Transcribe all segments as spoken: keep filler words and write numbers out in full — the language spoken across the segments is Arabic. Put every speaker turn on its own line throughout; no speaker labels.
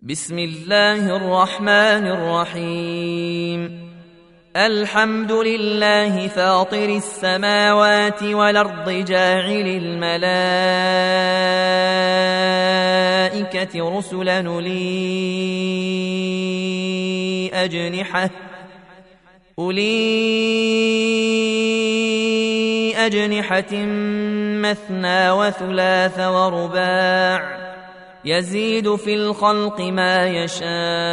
بسم الله الرحمن الرحيم. الحمد لله فاطر السماوات والأرض جاعل الملائكة رسلا أولي أجنحة أولي أجنحة مثنى وثلاث ورباع يزيد في الخلق ما يشاء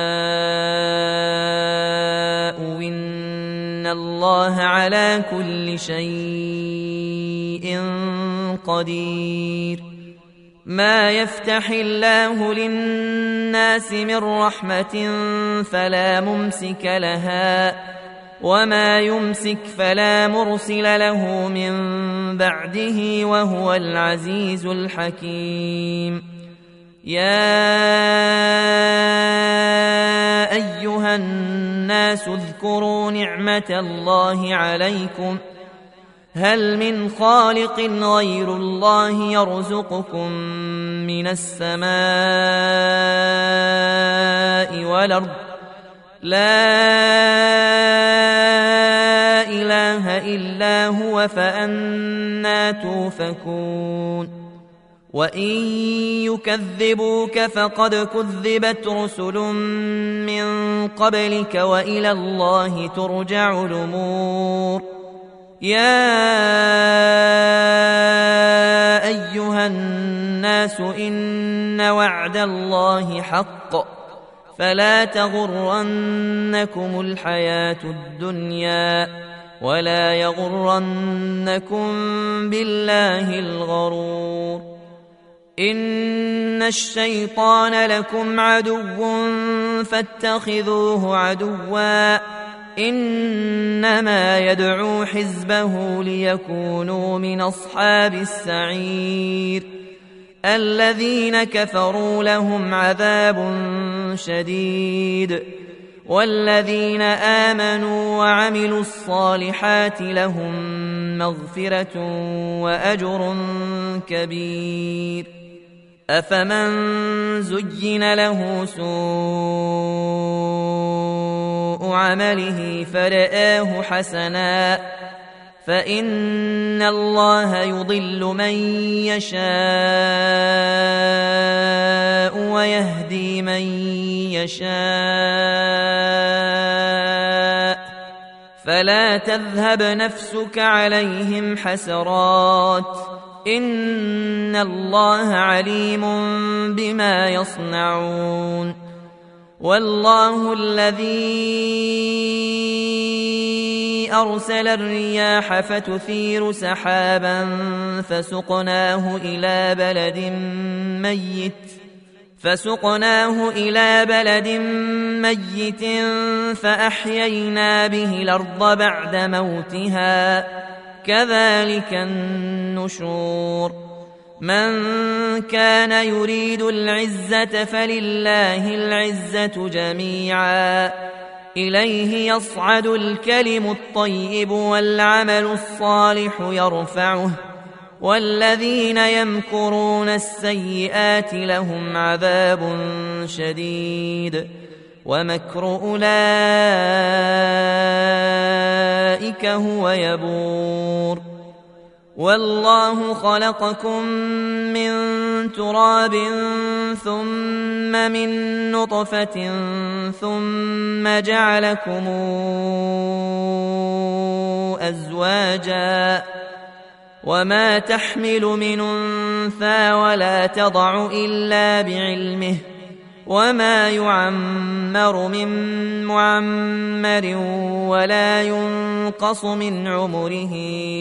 إن الله على كل شيء قدير. ما يفتح الله للناس من رحمة فلا ممسك لها وما يمسك فلا مرسل له من بعده وهو العزيز الحكيم. يا أيها الناس اذكروا نعمة الله عليكم هل من خالق غير الله يرزقكم من السماء والأرض لا إله إلا هو فأنى توفكون. وإن يكذبوك فقد كذبت رسل من قبلك وإلى الله ترجع الأمور. يا أيها الناس إن وعد الله حق فلا تغرنكم الحياة الدنيا ولا يغرنكم بالله الغرور. إن الشيطان لكم عدو فاتخذوه عدوا إنما يدعو حزبه ليكونوا من أصحاب السعير. الذين كفروا لهم عذاب شديد والذين آمنوا وعملوا الصالحات لهم مغفرة وأجر كبير. أفمن زين له سوء عمله فرآه حسنا فإن الله يضل من يشاء ويهدي من يشاء فلا تذهب نفسك عليهم حسرات إن الله عليم بما يصنعون. والله الذي أرسل الرياح فتثير سحابا فسقناه إلى بلد ميت فسقناه إلى بلد ميت فأحيينا به الأرض بعد موتها كذلك النشور. من كان يريد العزة فلله العزة جميعا إليه يصعد الكلم الطيب والعمل الصالح يرفعه والذين يمكرون السيئات لهم عذاب شديد ومكر أولئك هو يبور. والله خلقكم من تراب ثم من نطفة ثم جعلكم أزواجا وما تحمل من أنثى ولا تضع إلا بعلمه وما يعمر من معمر ولا ينقص من عمره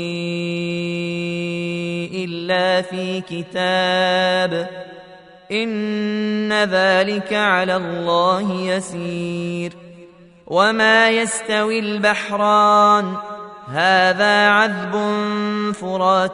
إلا في كتاب إن ذلك على الله يسير. وما يستوي البحران هذا عذب فرات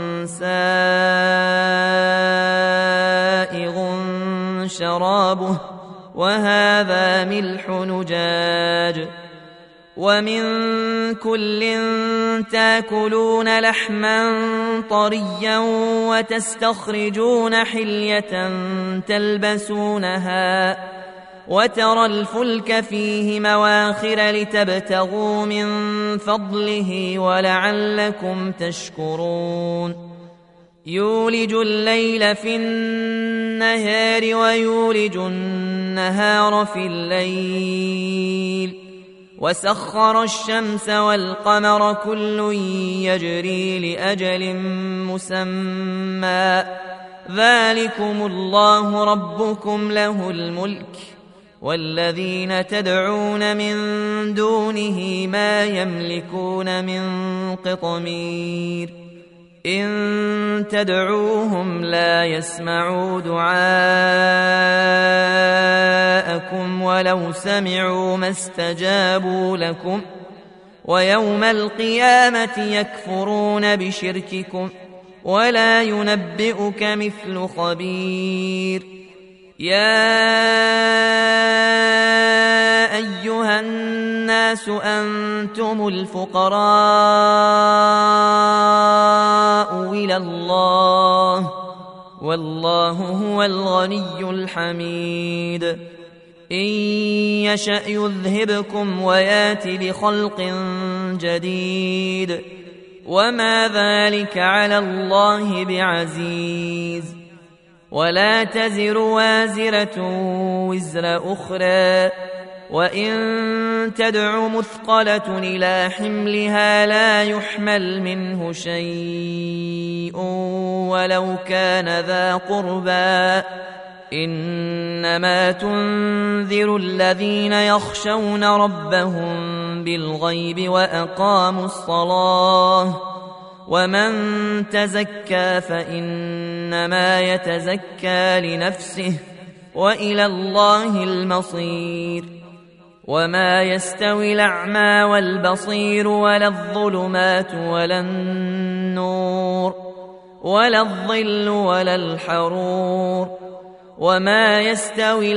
سائغ شرابه وهذا ملح نجاج ومن كل تاكلون لحما طريا وتستخرجون حلية تلبسونها وترى الفلك فيه مواخر لتبتغوا من فضله ولعلكم تشكرون يولج الليل في النهار ويولج النهار في الليل وسخر الشمس والقمر كل يجري لأجل مسمى ذلكم الله ربكم له الملك والذين تدعون من دونه ما يملكون من قطمير إن تدعوهم لا يسمعوا دعاءكم ولو سمعوا ما استجابوا لكم ويوم القيامة يكفرون بشرككم ولا ينبئك مثل خبير يا أيها الناس أنتم الفقراء إلى الله والله هو الغني الحميد إن يشأ يذهبكم ويات بخلق جديد وما ذلك على الله بعزيز ولا تزر وازرة وزر أخرى وإن تدع مثقلة إلى حملها لا يحمل منه شيء ولو كان ذا قربى إنما تنذر الذين يخشون ربهم بالغيب وأقاموا الصلاة ومن تزكى فإنما يتزكى لنفسه وإلى الله المصير وما يستوي الأعمى والبصير ولا الظلمات ولا النور ولا الظل ولا الحرور وما يستوي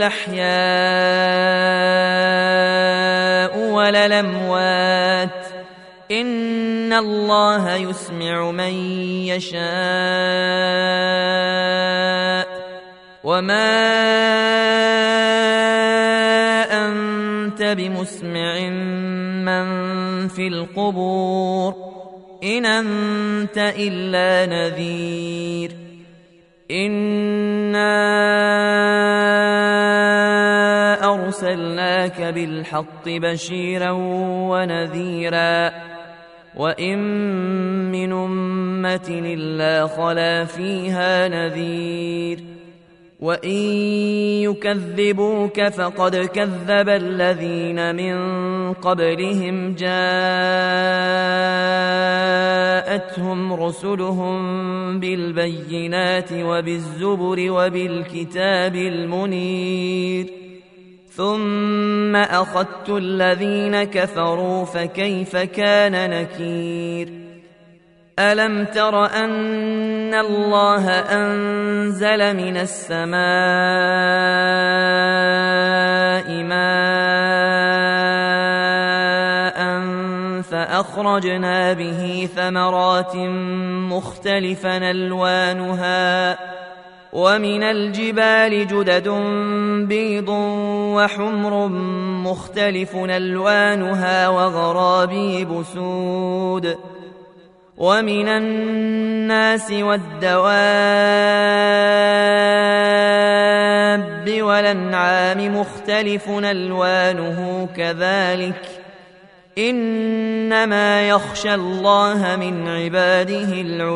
الأحياء ولا الأموات إن الله يسمع من يشاء وما أنت بمسمع من في القبور إن أنت إلا نذير إنا أرسلناك بالحق بشيرا ونذيرا وإن من أمة إلا خلا فيها نذير وإن يكذبوك فقد كذب الذين من قبلهم جاءتهم رسلهم بالبينات وبالزبر وبالكتاب المنير ثم أخذت الذين كفروا فكيف كان نكير ألم تر أن الله أنزل من السماء ماء فأخرجنا به ثمرات مختلفا ألوانها ومن الجبال جدد بيض وحمر مختلف ألوانها وغرابيب سود ومن الناس والدواب والأنعام مختلف ألوانه كذلك إنما يخشى الله من عباده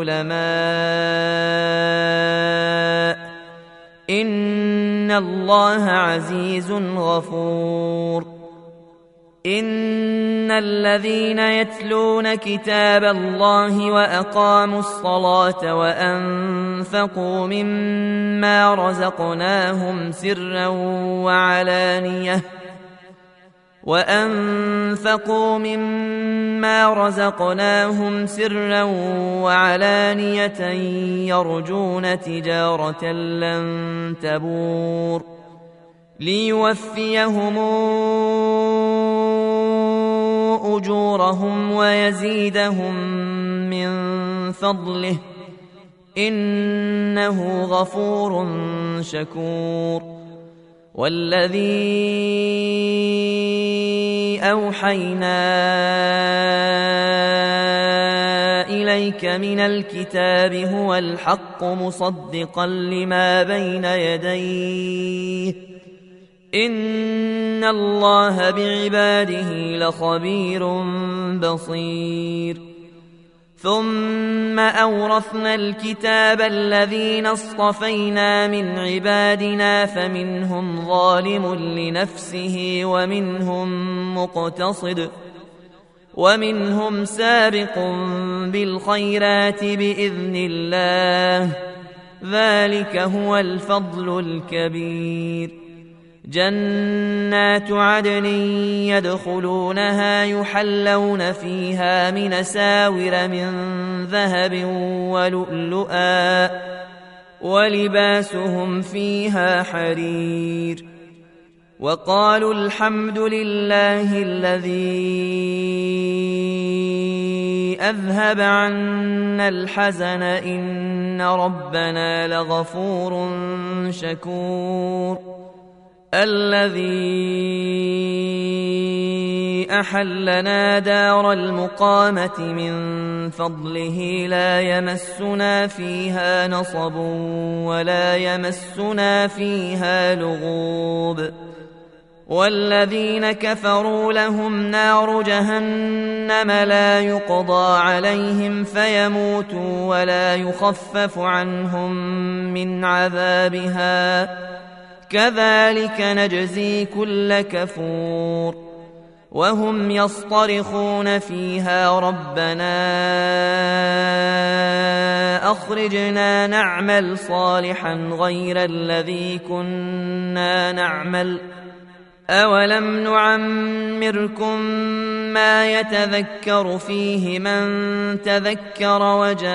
العلماء إن الله عزيز غفور إن الذين يتلون كتاب الله وأقاموا الصلاة وأنفقوا مما رزقناهم سرا وعلانية وأنفقوا مما رزقناهم سرا وعلانية يرجون تجارة لن تبور ليوفيهم أجورهم ويزيدهم من فضله إنه غفور شكور. والذي أوحينا إليك من الكتاب هو الحق مصدقا لما بين يديه إن الله بعباده لخبير بصير. ثم أورثنا الكتاب الذين اصطفينا من عبادنا فمنهم ظالم لنفسه ومنهم مقتصد ومنهم سابق بالخيرات بإذن الله ذلك هو الفضل الكبير. جنات عدن يدخلونها يحلون فيها من ساور من ذهب ولؤلؤا ولباسهم فيها حرير. وقالوا الحمد لله الذي أذهب عنا الحزن إن ربنا لغفور شكور. الذي أحلنا دار المقامة من فضله لا يمسنا فيها نصب ولا يمسنا فيها لغوب. والذين كفروا لهم نار جهنم لا يقضى عليهم فيموتوا ولا يخفف عنهم من عذابها كذلك نجزي كل كفور. وهم يصطرخون فيها ربنا أخرجنا نعمل صالحا غير الذي كنا نعمل أولم نعمركم ما يتذكر فيه من تذكر وجاءكم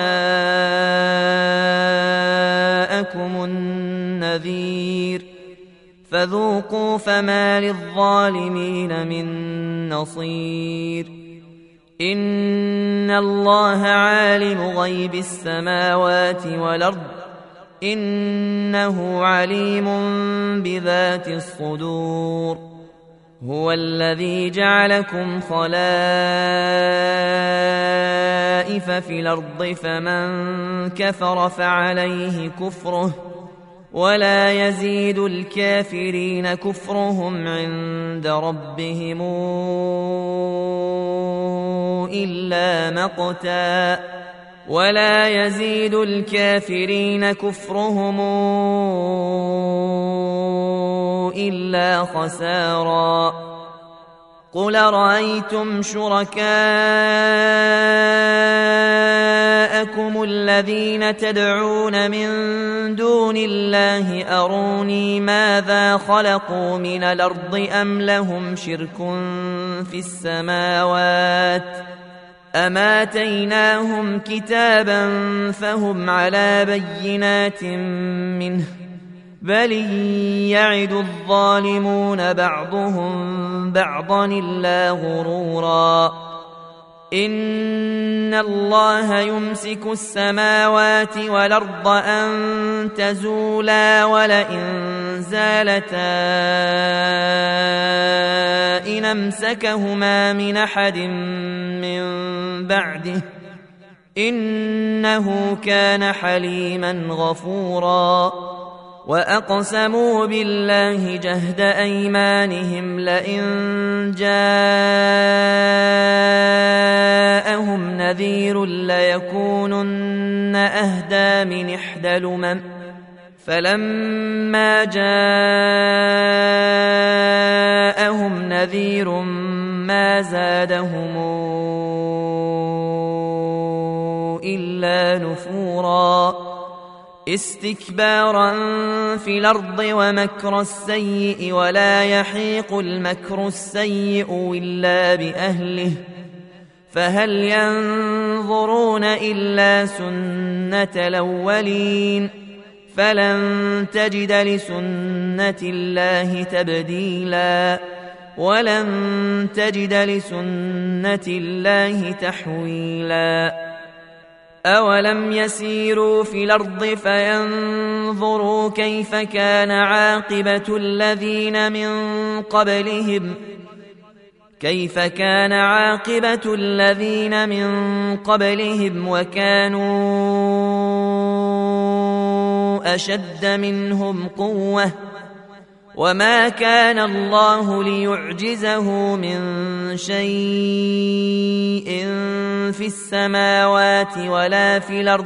النذير فذوقوا فما للظالمين من نصير. إن الله عالم غيب السماوات والأرض إنه عليم بذات الصدور. هو الذي جعلكم خلائف في الأرض فمن كفر فعليه كفره ولا يزيد الكافرين كفرهم عند ربهم إلا مقتا ولا يزيد الكافرين كفرهم إلا خسارا. قل رأيتم شركاءكم الذين تدعون من دون الله أروني ماذا خلقوا من الأرض أم لهم شرك في السماوات أم آتيناهم كتابا فهم على بينات منه بل يعد الظالمون بعضهم بعضا إلا غرورا. إن الله يمسك السماوات والأرض أن تزولا ولئن زالتا إن أمسكهما من أحد من بعده إنه كان حليما غفورا. وأقسموا بالله جهد أيمانهم لئن جاءهم نذير ليكونن أهدى من إحدى الأمم فلما جاءهم نذير ما زادهم إلا نفورا استكبارا في الأرض ومكر السيء ولا يحيق المكر السيء إلا بأهله فهل ينظرون إلا سنة الأولين فلن تجد لسنة الله تبديلا ولن تجد لسنة الله تحويلا أولم يسيروا في الأرض فينظروا كيف كان عاقبة الذين من قبلهم كيف كان عاقبة الذين من قبلهم وكانوا أشد منهم قوة وما كان الله ليعجزه من شيء في السماوات ولا في الأرض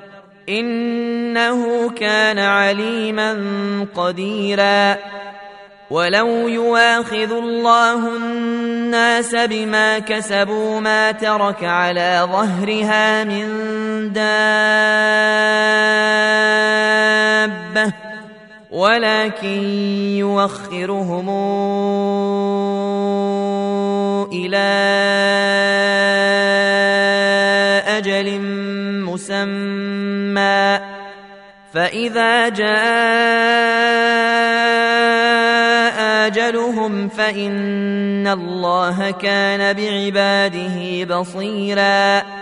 إنه كان عليما قديرا ولو يواخذ الله الناس بما كسبوا ما ترك على ظهرها من دابة ولكن يوخرهم إلى أجل مسمى فإذا جاء أجلهم فإن الله كان بعباده بصيراً